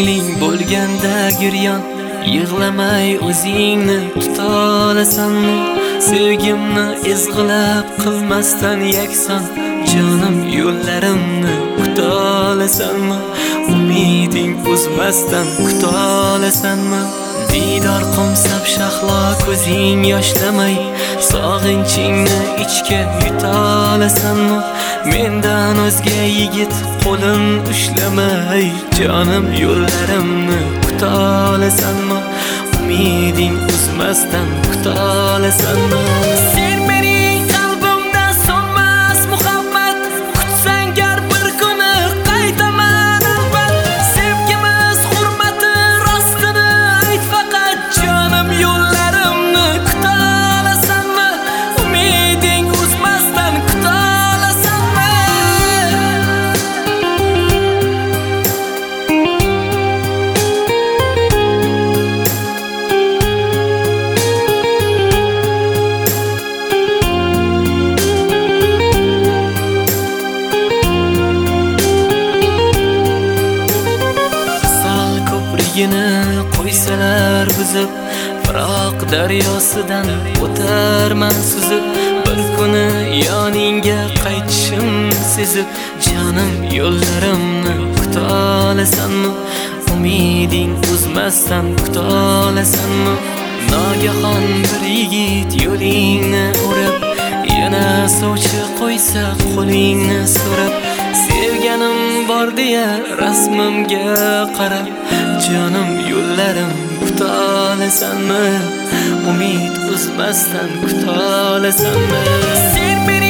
ko'ngling bo'lganda giryon, yig'lamay o'zingni tutolasanmi? Sevgimni ezg'ilab qilmasdan yakson, jonim yo'llarimni kutolasanmi? Umiding uzmasdan kutolasanmi? Didor qomsab shahlo ko'zing yoshlamay, sog'inchingni ichga yutolasanmi? Mendan o'zga yigit qo'lim ushlamay, jonim yo'llarimni kutolasanmi? Umiding uzmasdan kutolasanmi? Sen mening qalbimda so'nmas muhabbat, kutsang gar bir kuni qaytaman albat. Sevgimiz hurmati rostini ayt faqat, jonim yo'llarimni kutolasanmi? Umiding uzmasdan kutolasanmi? Qo'ysalar buzib, biroq daryosidan o'tarman suzib, bir kuni yoningga qaytishim sezib, jonim yo'llarimni kutolasanmi? Umiding uzmasdan kutolasanmi? Nogahon bir yigit yo'lingni o'rab, yana sovchi qo'ysa qo'lingni so'rab, sevganim bor deya rasmimga qarab, jonim yo'llarim kutolasanmi? Umid uzmasdan kutolasanmi? Sen